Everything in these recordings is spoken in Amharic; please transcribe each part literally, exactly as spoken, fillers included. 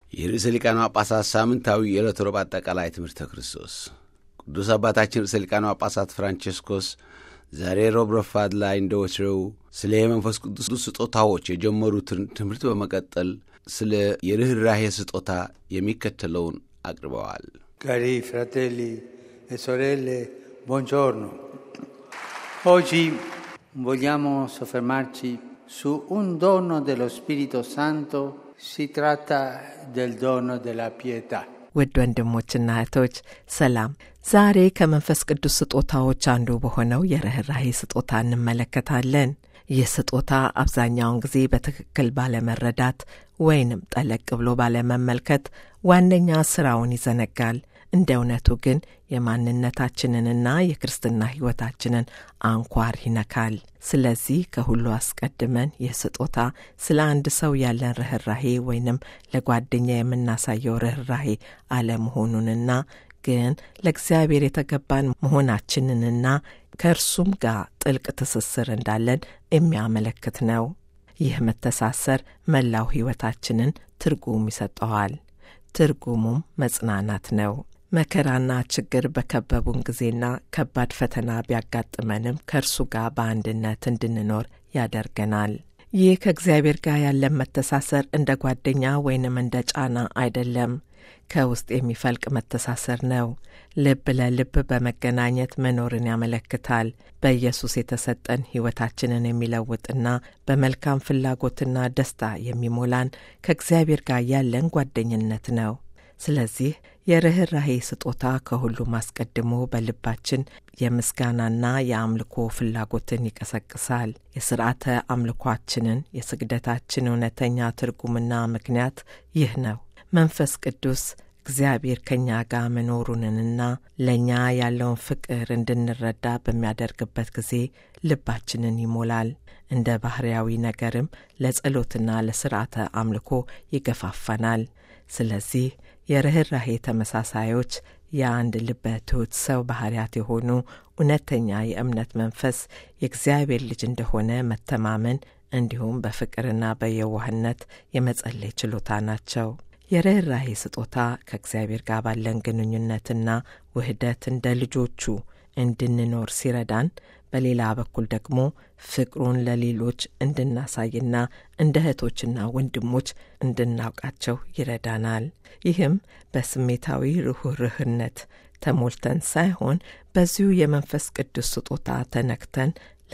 የርዕሰ ሊቃነ ጳጳሳት ሳምንታዊ የዕለተ ረቡዕ አጠቃላይ ትምህርተ ክርስቶስ ቅዱስ አባታችን ርዕሰ ሊቃነ ጳጳሳት ፍራንቺስኮስ ዛሬ ረቡዕ ረፋድ ላይ እንደወትሮው ስለ የመንፈስ ቅዱስ ስጦታዎች የጀመሩትን ትምህርት በመቀጠል ስለ የርኅራኄ ስጦታ የሚከተለውን አቅርበዋል። Cari fratelli e sorelle, buongiorno. Oggi vogliamo soffermarci su un dono dello Spirito Santo. Si tratta del dono della pietà. ውድ ወንድሞችና እህቶች ሰላም። ዛሬ ከመንፈስ ቅዱስ ስጦታዎች አንዱ በሆነው የርኅራኄ ስጦታ እንመለከታለን። ይህ ስጦታ አብዛኛውን ጊዜ በትክክል ባለመረዳት ወይንም ጠለቅ ብሎ ባለመመልከት ዋነኛ ስራውን ይዘነጋል። እንደ እውነቱ ግን የማንነታችንንና የክርስትና ሕይወታችንን አንኳር ይነካል። ስለዚህ ከሁሉ አስቀድመን ይህ ስጦታ ስለ አንድ ሰው ያለን ርኅራኄ ወይንም ለጓደኛ የምናሳየው ርኅራኄ አለመሆኑንና ግን ለእግዚአብሔር የተገባን መሆናችንንና ከእርሱም ጋር ጥልቅ ትስስር እንዳለን የሚያመለክት ነው። ይህ መተሳሰር መላው ሕይወታችንን ትርጉም ይሰጠዋል። ትርጉሙም መጽናናት ነው። መከራና ችግር በከበቡን ጊዜና ከባድ ፈተና ቢያጋጥመንም ከእርሱ ጋር በአንድነት እንድንኖር ያደርገናል። ይህ ከእግዚአብሔር ጋር ያለን መተሳሰር እንደ ጓደኛ ወይንም እንደ ጫና አይደለም፣ ከውስጥ የሚፈልቅ መተሳሰር ነው። ልብ ለልብ በመገናኘት መኖርን ያመለክታል። በኢየሱስ የተሰጠን ሕይወታችንን የሚለውጥና በመልካም ፍላጎትና ደስታ የሚሞላን ከእግዚአብሔር ጋር ያለን ጓደኝነት ነው። ስለዚህ የርኅራኄ ስጦታ ከሁሉም አስቀድሞ በልባችን የምስጋናና የአምልኮ ፍላጎትን ይቀሰቅሳል። የሥርዓተ አምልኳችንን የስግደታችን እውነተኛ ትርጉምና ምክንያት ይህ ነው። መንፈስ ቅዱስ እግዚአብሔር ከኛ ጋር መኖሩንና ለኛ ያለውን ፍቅር እንድንረዳ በሚያደርግበት ጊዜ ልባችንን ይሞላል። እንደ ባህሪያዊ ነገርም ለጸሎትና ለሥርዓተ አምልኮ ይገፋፋናል። ስለዚህ የርኅራኄ ተመሳሳዮች የአንድ ልበ ትሑት ሰው ባህሪያት የሆኑ እውነተኛ የእምነት መንፈስ የእግዚአብሔር ልጅ እንደሆነ መተማመን እንዲሁም በፍቅርና በየዋህነት የመጸለይ ችሎታ ናቸው። የርኅራኄ ስጦታ ከእግዚአብሔር ጋር ባለን ግንኙነትና ውህደት እንደ ልጆቹ እንድንኖር ሲረዳን፣ በሌላ በኩል ደግሞ ፍቅሩን ለሌሎች እንድናሳይና እንደ እህቶችና ወንድሞች እንድናውቃቸው ይረዳናል። ይህም በስሜታዊ ርኅሩህነት ተሞልተን ሳይሆን በዚሁ የመንፈስ ቅዱስ ስጦታ ተነክተን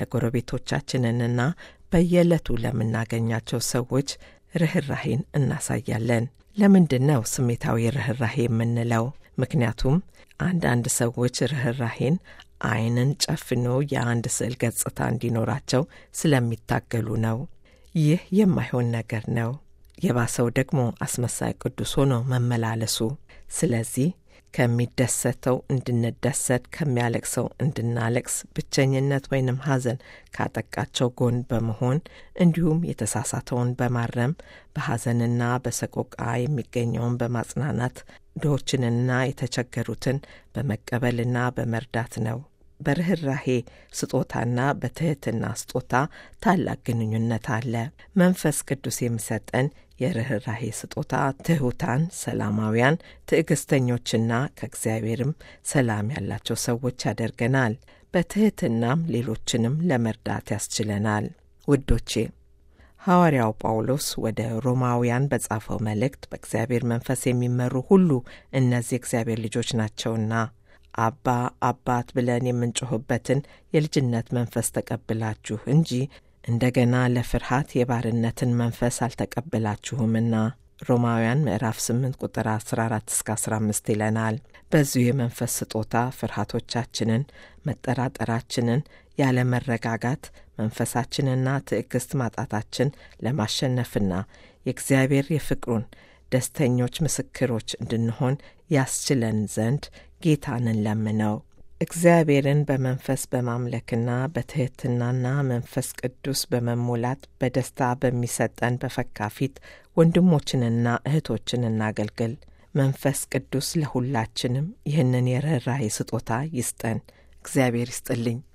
ለጎረቤቶቻችንና በየዕለቱ ለምናገኛቸው ሰዎች ርኅራኄን እናሳያለን። ለምንድን ነው ስሜታዊ ርኅራኄ የምንለው? ምክንያቱም አንዳንድ ሰዎች ርኅራኄን ዓይንን ጨፍኖ የአንድ ስዕል ገጽታ እንዲኖራቸው ስለሚታገሉ ነው። ይህ የማይሆን ነገር ነው። የባሰው ደግሞ አስመሳይ ቅዱስ ሆኖ መመላለሱ። ስለዚህ ከሚደሰተው እንድንደሰት፣ ከሚያለቅሰው እንድናለቅስ፣ ብቸኝነት ወይንም ሐዘን ካጠቃቸው ጎን በመሆን እንዲሁም የተሳሳተውን በማረም በሐዘንና በሰቆቃ የሚገኘውን በማጽናናት ድሆችንና የተቸገሩትን በመቀበልና በመርዳት ነው። በርኅራኄ ስጦታና በትሕትና ስጦታ ታላቅ ግንኙነት አለ። መንፈስ ቅዱስ የሚሰጠን የርኅራኄ ስጦታ ትሑታን፣ ሰላማውያን፣ ትዕግስተኞችና ከእግዚአብሔርም ሰላም ያላቸው ሰዎች ያደርገናል። በትሕትናም ሌሎችንም ለመርዳት ያስችለናል። ውዶቼ፣ ሐዋርያው ጳውሎስ ወደ ሮማውያን በጻፈው መልእክት በእግዚአብሔር መንፈስ የሚመሩ ሁሉ እነዚህ እግዚአብሔር ልጆች ናቸውና አባ አባት ብለን የምንጮህበትን የልጅነት መንፈስ ተቀብላችሁ እንጂ እንደገና ለፍርሃት የባርነትን መንፈስ አልተቀበላችሁምና ሮማውያን ምዕራፍ ስምንት ቁጥር አስራ አራት እስከ አስራ አምስት ይለናል። በዚሁ የመንፈስ ስጦታ ፍርሃቶቻችንን፣ መጠራጠራችንን፣ ያለ መረጋጋት መንፈሳችንና ትዕግስት ማጣታችን ለማሸነፍና የእግዚአብሔር የፍቅሩን ደስተኞች ምስክሮች እንድንሆን ያስችለን ዘንድ ጌታንን ለምነው። እግዚአብሔርን በመንፈስ በማምለክና በትሕትናና መንፈስ ቅዱስ በመሞላት በደስታ በሚሰጠን በፈካ ፊት ወንድሞችንና እህቶችን እናገልግል። መንፈስ ቅዱስ ለሁላችንም ይህንን የርኅራኄ ስጦታ ይስጠን። እግዚአብሔር ይስጥልኝ።